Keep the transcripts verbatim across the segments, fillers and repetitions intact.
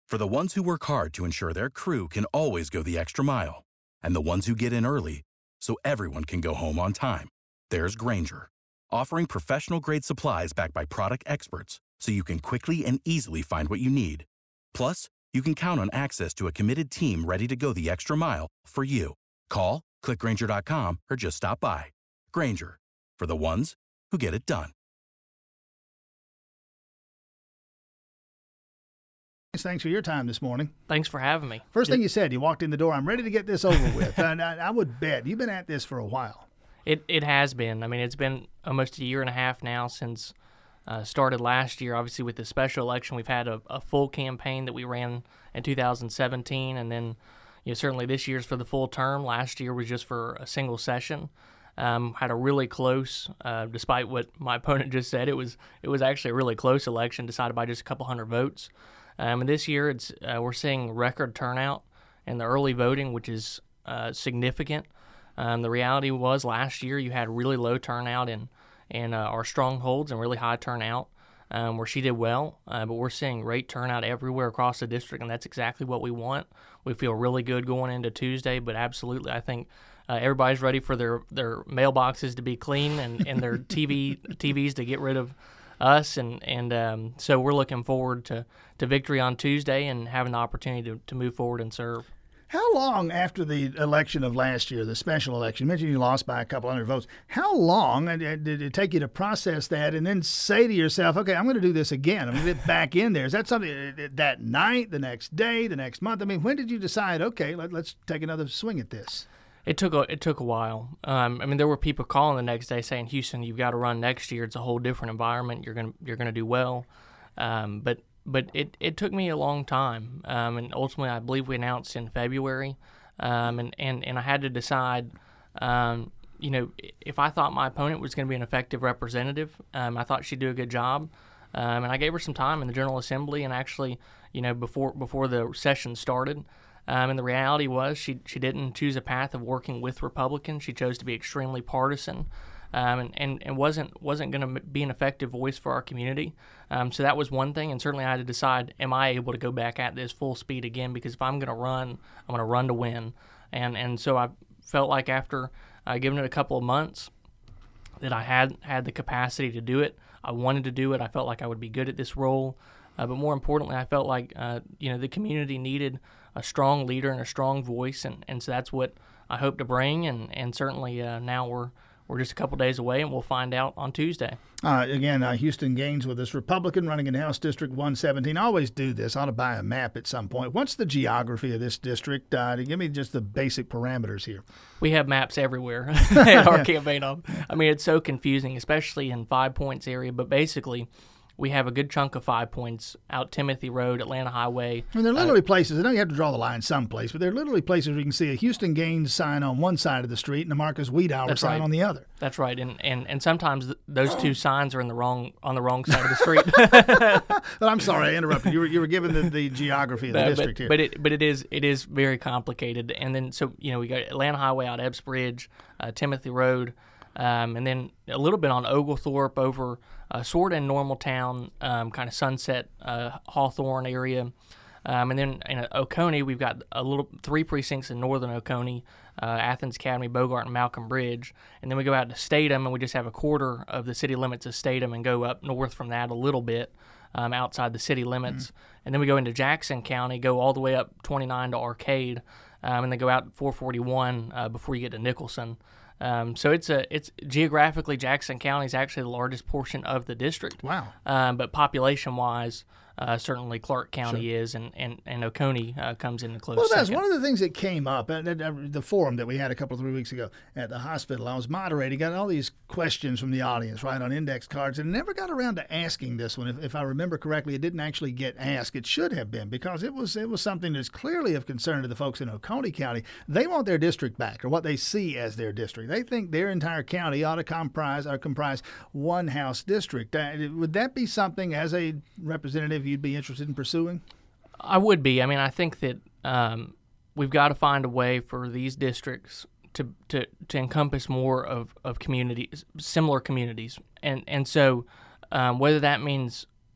For the ones who work hard to ensure their crew can always go the extra mile, and the ones who get in early so everyone can go home on time, there's Grainger, offering professional-grade supplies backed by product experts so you can quickly and easily find what you need. Plus, you can count on access to a committed team ready to go the extra mile for you. Call, click Grainger dot com, or just stop by. Grainger, for the ones who get it done. Thanks for your time this morning. Thanks for having me. First thing you said, you walked in the door, I'm ready to get this over with. And I, I would bet you've been at this for a while. It it has been. I mean, it's been almost a year and a half now since uh, started last year. Obviously, with the special election, we've had a, a full campaign that we ran in two thousand seventeen, and then you know certainly this year's for the full term. Last year was just for a single session. Um, had a really close, uh, despite what my opponent just said, it was it was actually a really close election, decided by just a couple hundred votes. Um, and this year, it's uh, we're seeing record turnout in the early voting, which is uh, significant. Um, the reality was last year you had really low turnout in in uh, our strongholds and really high turnout um, where she did well. Uh, but we're seeing great turnout everywhere across the district, and that's exactly what we want. We feel really good going into Tuesday, but absolutely, I think uh, everybody's ready for their, their mailboxes to be clean and, and their T V T Vs to get rid of us, and and um, so we're looking forward to, to victory on Tuesday and having the opportunity to, to move forward and serve. How long after the election of last year, the special election, you mentioned you lost by a couple hundred votes, how long did it take you to process that and then say to yourself, okay, I'm going to do this again, I'm going to get back in there? Is that something that night, the next day, the next month? I mean, when did you decide, okay, let, let's take another swing at this? It took a it took a while. Um, I mean, there were people calling the next day saying, "Houston, you've got to run next year. It's a whole different environment. You're gonna you're gonna do well." Um, but but it, it took me a long time, um, and ultimately, I believe we announced in February, um, and, and, and I had to decide. Um, you know, if I thought my opponent was going to be an effective representative, um, I thought she'd do a good job, um, and I gave her some time in the General Assembly, and actually, you know, before before the session started. Um, and the reality was she she didn't choose a path of working with Republicans. She chose to be extremely partisan, um, and, and, and wasn't wasn't going to be an effective voice for our community. Um, so that was one thing, and certainly I had to decide, am I able to go back at this full speed again? Because if I'm going to run, I'm going to run to win. And and so I felt like after uh, giving it a couple of months that I had had the capacity to do it. I wanted to do it. I felt like I would be good at this role. Uh, but more importantly, I felt like uh, you know the community needed a strong leader and a strong voice, and, and so that's what I hope to bring. And and certainly uh, now we're we're just a couple days away, and we'll find out on Tuesday. Uh, again, uh, Houston Gaines with us, Republican running in House District one seventeen. I always do this. I ought to buy a map at some point. What's the geography of this district? Uh, to give me just the basic parameters here. We have maps everywhere in our campaign. I mean, it's so confusing, especially in Five Points area. But basically, we have a good chunk of Five Points out Timothy Road, Atlanta Highway. I mean, there are literally uh, places, I know you have to draw the line someplace, but there are literally places where you can see a Houston Gaines sign on one side of the street and a Marcus Wiedauer sign right. on the other. That's right, and and, and sometimes th- those two signs are in the wrong on the wrong side of the street. Well, I'm sorry, I interrupted. You were you were given the, the geography of the but, district but, here. But it but it is it is very complicated, and then so you know we got Atlanta Highway out Epps Bridge, uh, Timothy Road. Um, and then a little bit on Oglethorpe over uh, sort of in Normaltown, um, kind of Sunset, uh, Hawthorne area. Um, and then in Oconee, we've got a little three precincts in northern Oconee, uh, Athens Academy, Bogart, and Malcolm Bridge. And then we go out to Statham, and we just have a quarter of the city limits of Statham and go up north from that a little bit um, outside the city limits. Mm-hmm. And then we go into Jackson County, go all the way up twenty-nine to Arcade, um, and then go out four forty-one uh, before you get to Nicholson. Um, so it's a it's geographically Jackson County is actually the largest portion of the district. Wow! Um, but population-wise, uh, certainly Clark County sure. is, and and and Oconee uh, comes in the close. Well, that's second. one of the things that came up at, at, at the forum that we had a couple of three weeks ago at the hospital. I was moderating, got all these questions from the audience, right, on index cards, and never got around to asking this one. If, if I remember correctly, it didn't actually get asked. It should have been because it was it was something that's clearly of concern to the folks in Oconee County. They want their district back, or what they see as their district. They think their entire county ought to comprise or comprise one House district. Uh, would that be something, as a representative, you'd be interested in pursuing? I would be. I mean, I think that um, we've got to find a way for these districts to to, to encompass more of, of communities, similar communities. And and so um, whether that means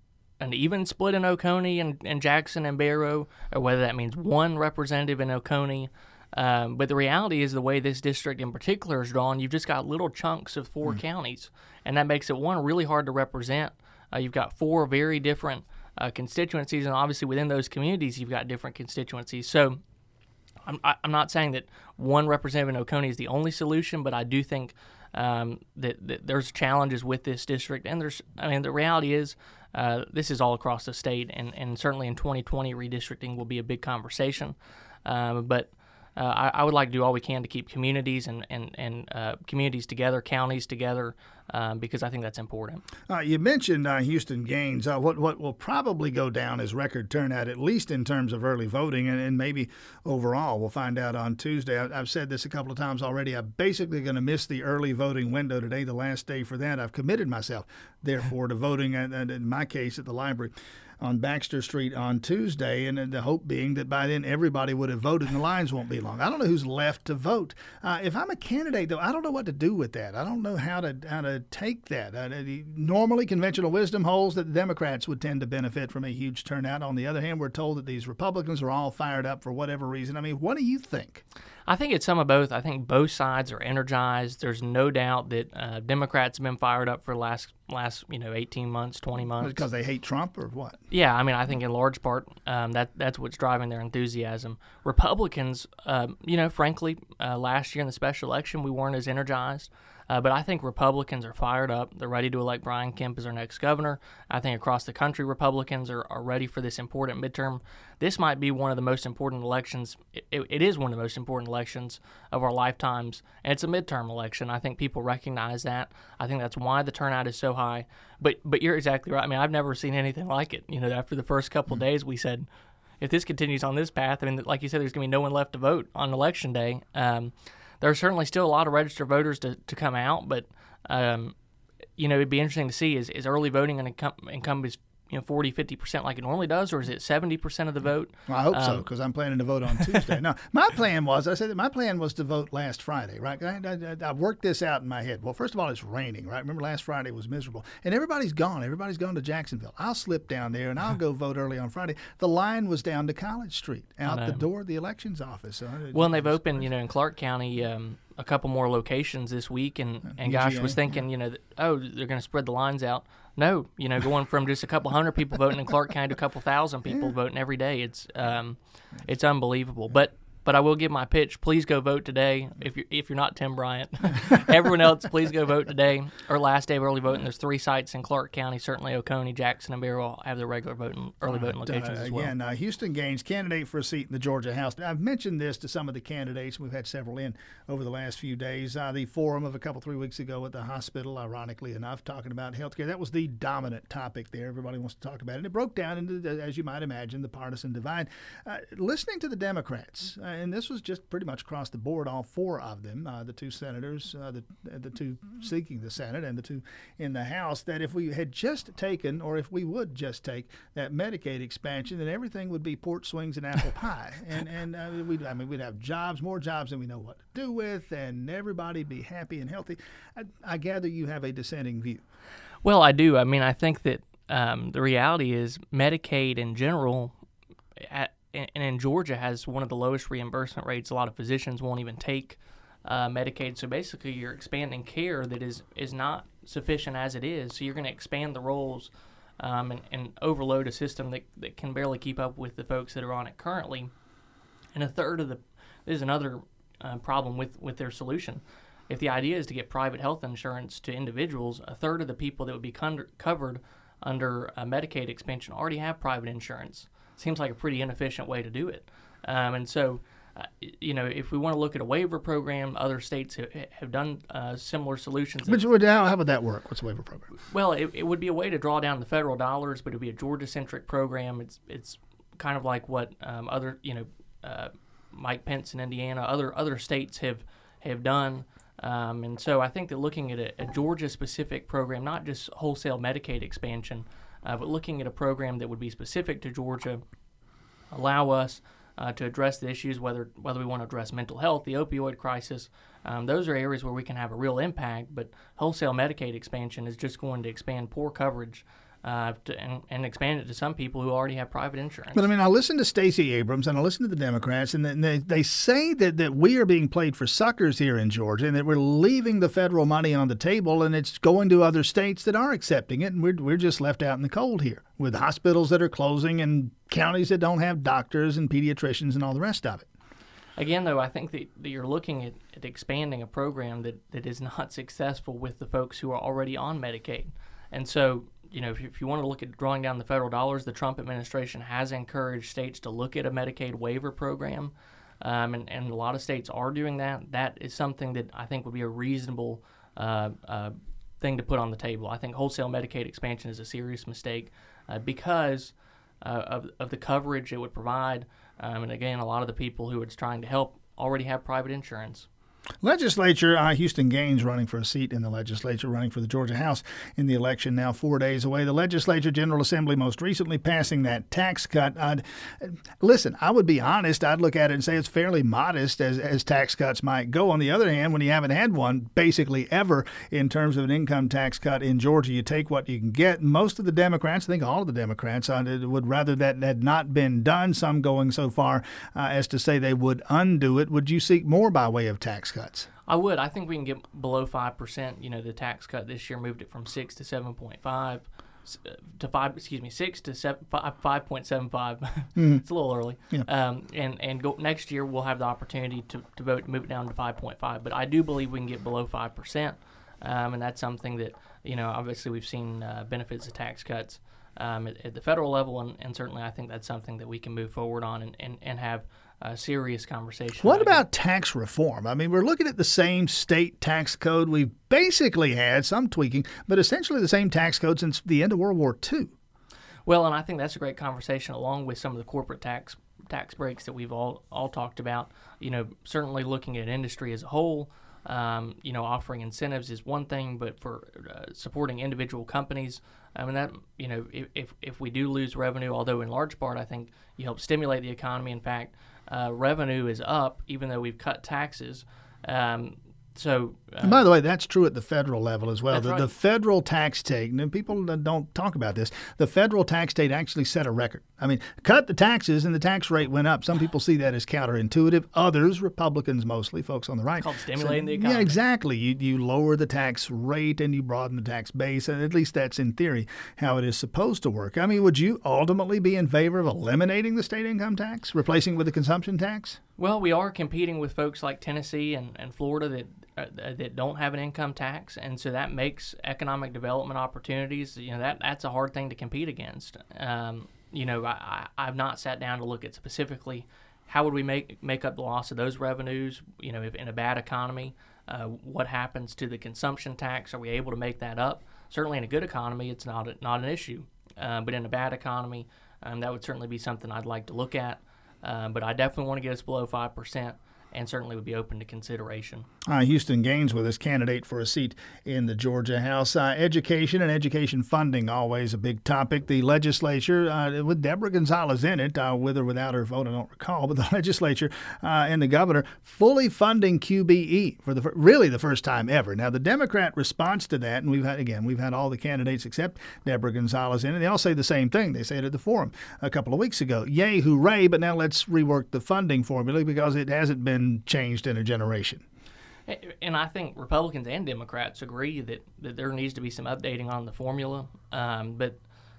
an even split in Oconee and, and Jackson and Barrow, or whether that means one representative in Oconee. Um, but the reality is the way this district in particular is drawn, you've just got little chunks of four mm. counties, and that makes it, one, really hard to represent. Uh, you've got four very different uh, constituencies, and obviously within those communities you've got different constituencies. So I'm, I'm not saying that one representative in Oconee is the only solution, but I do think um, that, that there's challenges with this district, and there's, I mean, the reality is uh, this is all across the state, and, and certainly in twenty twenty redistricting will be a big conversation, um, but Uh, I, I would like to do all we can to keep communities and, and, and uh, communities together, counties together, um, because I think that's important. Uh, you mentioned uh, Houston Gaines. Uh, what what will probably go down as record turnout, at least in terms of early voting, and, and maybe overall. We'll find out on Tuesday. I, I've said this a couple of times already. I'm basically going to miss the early voting window today, the last day for that. I've committed myself, therefore, to voting, and, and in my case, at the library on Baxter Street on Tuesday, and the hope being that by then everybody would have voted and the lines won't be long. I don't know who's left to vote. Uh, if I'm a candidate, though, I don't know what to do with that. I don't know how to how to take that. Uh, normally, conventional wisdom holds that the Democrats would tend to benefit from a huge turnout. On the other hand, we're told that these Republicans are all fired up for whatever reason. I mean, what do you think? I think it's some of both. I think both sides are energized. There's no doubt that uh, Democrats have been fired up for the last, last you know, eighteen months, twenty months. Because they hate Trump or what? Yeah, I mean, I think in large part um, that that's what's driving their enthusiasm. Republicans, uh, you know, frankly, uh, last year in the special election, we weren't as energized. Uh, but I think Republicans are fired up. They're ready to elect Brian Kemp as our next governor. I think across the country, Republicans are, are ready for this important midterm. This might be one of the most important elections. It, it, it is one of the most important elections of our lifetimes, and it's a midterm election. I think people recognize that. I think that's why the turnout is so high. But but you're exactly right. I mean, I've never seen anything like it. You know, after the first couple mm-hmm. days, we said, if this continues on this path, I mean, like you said, there's going to be no one left to vote on Election Day. Um, There are certainly still a lot of registered voters to, to come out, but um, you know, it'd be interesting to see, is, is early voting going to encompass, you know, forty, fifty percent like it normally does, or is it seventy percent of the vote? Well, I hope um, so, because I'm planning to vote on Tuesday. No, my plan was, I said that my plan was to vote last Friday, right? I, I, I worked this out in my head. Well, first of all, it's raining, right? Remember last Friday was miserable, and everybody's gone. Everybody's gone to Jacksonville. I'll slip down there, and I'll go vote early on Friday. The line was down to College Street, out the door of the elections office. So well, and they've opened, you know, in Clark County, um, a couple more locations this week, and, and gosh, was thinking, you know, that, oh, they're going to spread the lines out. No, you know, going from just a couple hundred people voting in Clark County to a couple thousand people yeah. voting every day, it's um, it's unbelievable. But but I will give my pitch. Please go vote today. If you're if you're not Tim Bryant, everyone else, please go vote today. Our last day of early voting. There's three sites in Clark County. Certainly Oconee, Jackson, and Barrow have their regular voting, early voting locations uh, as well. Again, uh, Houston Gaines, candidate for a seat in the Georgia House. I've mentioned this to some of the candidates. We've had several in over the last few days. Uh, the forum of a couple, three weeks ago at the hospital, ironically enough, talking about health care. That was the dominant topic there. Everybody wants to talk about it. And it broke down into, as you might imagine, the partisan divide. Uh, listening to the Democrats, uh, and this was just pretty much across the board, all four of them, uh, the two senators, uh, the the two seeking the Senate and the two in the House, that if we had just taken, or if we would just take that Medicaid expansion, then everything would be port swings and apple pie, and and uh, we'd, I mean we'd have jobs, more jobs than we know what to do with, and everybody'd be happy and healthy. I, I gather you have a dissenting view. Well, I do. I mean, I think that um, the reality is Medicaid in general, at, and in Georgia, has one of the lowest reimbursement rates. A lot of physicians won't even take uh, Medicaid. So basically, you're expanding care that is, is not sufficient as it is. So you're going to expand the roles um, and, and overload a system that, that can barely keep up with the folks that are on it currently. And a third of the – there's another uh, problem with, with their solution. If the idea is to get private health insurance to individuals, a third of the people that would be con- covered under a Medicaid expansion already have private insurance. Seems like a pretty inefficient way to do it. Um, and so, uh, you know, if we want to look at a waiver program, other states have, have done uh, similar solutions. Which would, how, how would that work? What's a waiver program? Well, it, it would be a way to draw down the federal dollars, but it would be a Georgia-centric program. It's it's kind of like what um, other, you know, uh, Mike Pence in Indiana, other other states have have done. Um, and so I think that looking at a, a Georgia-specific program, not just wholesale Medicaid expansion, uh, but looking at a program that would be specific to Georgia, allow us uh, to address the issues, whether whether we want to address mental health, the opioid crisis. Um, those are areas where we can have a real impact, but wholesale Medicaid expansion is just going to expand poor coverage uh, to, and, and expand it to some people who already have private insurance. But I mean, I listen to Stacey Abrams and I listen to the Democrats, and they, they say that, that we are being played for suckers here in Georgia, and that we're leaving the federal money on the table, and it's going to other states that are accepting it, and we're we're just left out in the cold here with hospitals that are closing and counties that don't have doctors and pediatricians and all the rest of it. Again, though, I think that, that you're looking at, at expanding a program that, that is not successful with the folks who are already on Medicaid. And so, you know, if you, if you want to look at drawing down the federal dollars, the Trump administration has encouraged states to look at a Medicaid waiver program, um, and, and a lot of states are doing that. That is something that I think would be a reasonable uh, uh, thing to put on the table. I think wholesale Medicaid expansion is a serious mistake uh, because uh, of, of the coverage it would provide. Um, and again, a lot of the people who it's trying to help already have private insurance. Legislature, uh, Houston Gaines running for a seat in the legislature, running for the Georgia House in the election now four days away. The Legislature General Assembly most recently passing that tax cut. I'd, listen, I would be honest. I'd look at it and say it's fairly modest as, as tax cuts might go. On the other hand, when you haven't had one basically ever in terms of an income tax cut in Georgia, you take what you can get. Most of the Democrats, I think all of the Democrats, uh, would rather that had not been done, some going so far uh, as to say they would undo it. Would you seek more by way of tax cuts? I would. I think we can get below five percent. You know, the tax cut this year moved it from six to seven point five to five. Excuse me, six to seven, five point seven five. Mm-hmm. It's a little early. Yeah. Um, and and go, next year we'll have the opportunity to to vote move it down to five point five. But I do believe we can get below five percent, um, and that's something that, you know, obviously we've seen uh, benefits of tax cuts um, at, at the federal level, and, and certainly I think that's something that we can move forward on and and, and have a serious conversation. What about tax reform? I mean, we're looking at the same state tax code we've basically had, some tweaking, but essentially the same tax code since the end of World War Two. Well, and I think that's a great conversation along with some of the corporate tax tax breaks that we've all, all talked about. You know, certainly looking at industry as a whole, um, you know, offering incentives is one thing, but for uh, supporting individual companies, I mean, that, you know, if, if, if we do lose revenue, although in large part I think you help stimulate the economy. In fact, Uh, revenue is up, even though we've cut taxes. Um, so, uh, and by the way, that's true at the federal level as well. The, right. the federal tax take, and people don't talk about this, the federal tax take actually set a record. I mean, cut the taxes and the tax rate went up. Some people see that as counterintuitive. Others, Republicans mostly, folks on the right, it's called stimulating say, the economy. Yeah, exactly. You, you lower the tax rate and you broaden the tax base, and at least that's in theory how it is supposed to work. I mean, would you ultimately be in favor of eliminating the state income tax, replacing it with a consumption tax? Well, we are competing with folks like Tennessee and, and Florida that uh, that don't have an income tax, and so that makes economic development opportunities. You know, that that's a hard thing to compete against. Um, you know, I, I, I've not sat down to look at specifically how would we make make up the loss of those revenues. You know, if in a bad economy, uh, what happens to the consumption tax? Are we able to make that up? Certainly, in a good economy, it's not a, not an issue, uh, but in a bad economy, um, that would certainly be something I'd like to look at. Uh, but I definitely want to get us below five percent, and certainly would be open to consideration. Uh, Houston Gaines with us, candidate for a seat in the Georgia House. Uh, education and education funding, always a big topic. The legislature, uh, with Deborah Gonzalez in it, uh, with or without her vote, I don't recall, but the legislature uh, and the governor fully funding Q B E for the really the first time ever. Now, the Democrat response to that, and we've had, again, we've had all the candidates except Deborah Gonzalez in it. They all say the same thing. They said at the forum a couple of weeks ago, yay, hooray, but now let's rework the funding formula because it hasn't been changed in a generation. And I think Republicans and Democrats agree that, that there needs to be some updating on the formula. Um, but,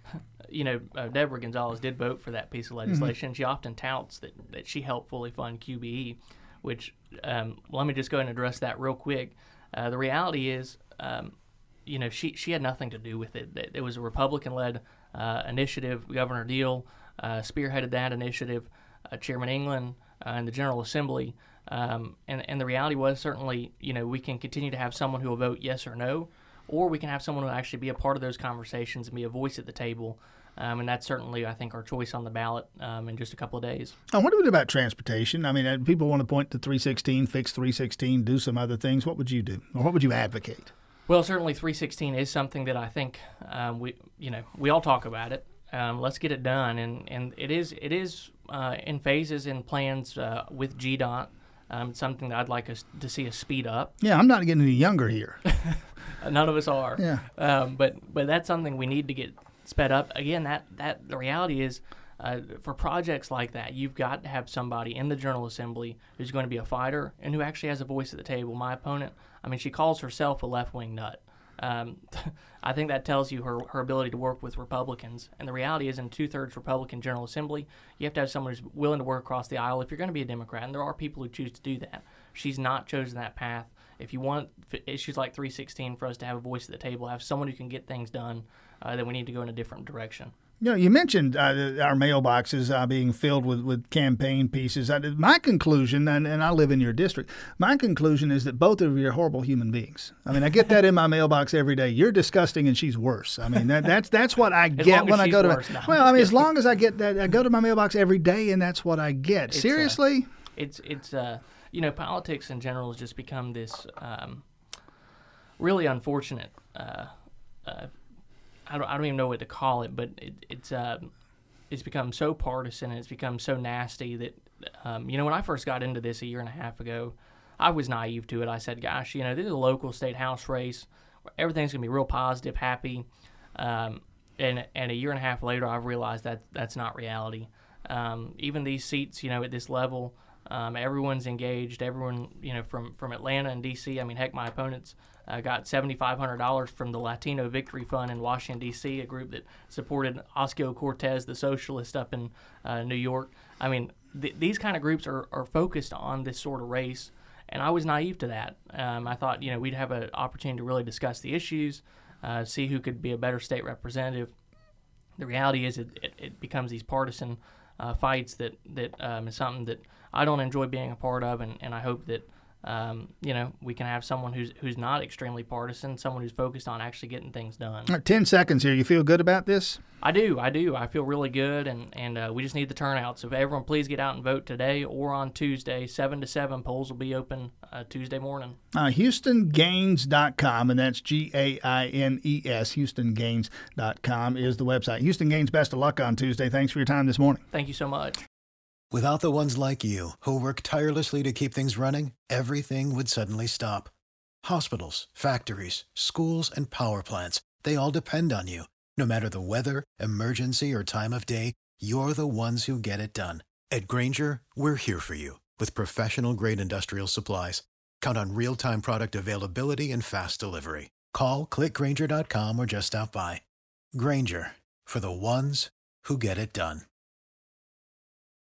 you know, uh, Deborah Gonzalez did vote for that piece of legislation. Mm-hmm. She often touts that, that she helped fully fund Q B E, which, um, let me just go ahead and address that real quick. Uh, the reality is, um, you know, she, she had nothing to do with it. It was a Republican-led uh, initiative. Governor Deal uh, spearheaded that initiative. Uh, Chairman England uh, and the General Assembly. Um, and, and the reality was certainly, you know, we can continue to have someone who will vote yes or no, or we can have someone who will actually be a part of those conversations and be a voice at the table. Um, and that's certainly, I think, our choice on the ballot um, in just a couple of days. Now, what do we do about transportation? I mean, uh, people want to point to three sixteen, fix three sixteen, do some other things. What would you do? Or what would you advocate? Well, certainly three sixteen is something that I think um, we, you know, we all talk about it. Um, let's get it done. And, and it is, it is uh, in phases and plans uh, with G DOT. Um, something that I'd like us to see us speed up. Yeah, I'm not getting any younger here. None of us are. Yeah. Um, but but that's something we need to get sped up. Again, that, that the reality is, uh, for projects like that, you've got to have somebody in the General Assembly who's going to be a fighter and who actually has a voice at the table. My opponent, I mean, she calls herself a left-wing nut. Um, I think that tells you her, her ability to work with Republicans. And the reality is, in two-thirds Republican General Assembly, you have to have someone who's willing to work across the aisle if you're going to be a Democrat, and there are people who choose to do that. She's not chosen that path. If you want issues like three sixteen for us to have a voice at the table, have someone who can get things done, uh, then we need to go in a different direction. You know, you mentioned uh, our mailboxes uh, being filled with, with campaign pieces. I, my conclusion, and, and I live in your district, my conclusion is that both of you are horrible human beings. I mean, I get that in my mailbox every day. You're disgusting and she's worse. I mean, that, that's that's what I get when I go to worse, my, no, well, I mean, as long as I get that, I go to my mailbox every day and that's what I get. It's, Seriously? Uh, it's, it's uh, you know, politics in general has just become this um, really unfortunate uh, uh I don't, I don't even know what to call it, but it, it's uh, it's become so partisan and it's become so nasty that, um, you know, when I first got into this a year and a half ago, I was naive to it. I said, gosh, you know, this is a local state house race. Everything's going to be real positive, happy. Um, and and a year and a half later, I've realized that that's not reality. Um, even these seats, you know, at this level, um, everyone's engaged. Everyone, you know, from, from Atlanta and D C, I mean, heck, my opponents Uh, got seven thousand five hundred dollars from the Latino Victory Fund in Washington, D C, a group that supported Ocasio-Cortez, the socialist up in uh, New York. I mean, th- these kind of groups are, are focused on this sort of race, and I was naive to that. Um, I thought, you know, we'd have an opportunity to really discuss the issues, uh, see who could be a better state representative. The reality is it, it, it becomes these partisan uh, fights that, that um, is something that I don't enjoy being a part of, and, and I hope that Um, you know, we can have someone who's who's not extremely partisan, someone who's focused on actually getting things done. All right, ten seconds here. You feel good about this? I do, I do. I feel really good, and, and uh, we just need the turnout. So if everyone please get out and vote today or on Tuesday, seven to seven. Polls will be open uh, Tuesday morning. Uh, Houston Gaines dot com, and that's G A I N E S. Houston Gaines dot com is the website. Houston Gaines, best of luck on Tuesday. Thanks for your time this morning. Thank you so much. Without the ones like you, who work tirelessly to keep things running, everything would suddenly stop. Hospitals, factories, schools, and power plants, they all depend on you. No matter the weather, emergency, or time of day, you're the ones who get it done. At Grainger, we're here for you with professional-grade industrial supplies. Count on real-time product availability and fast delivery. Call, click Grainger dot com, or just stop by. Grainger, for the ones who get it done.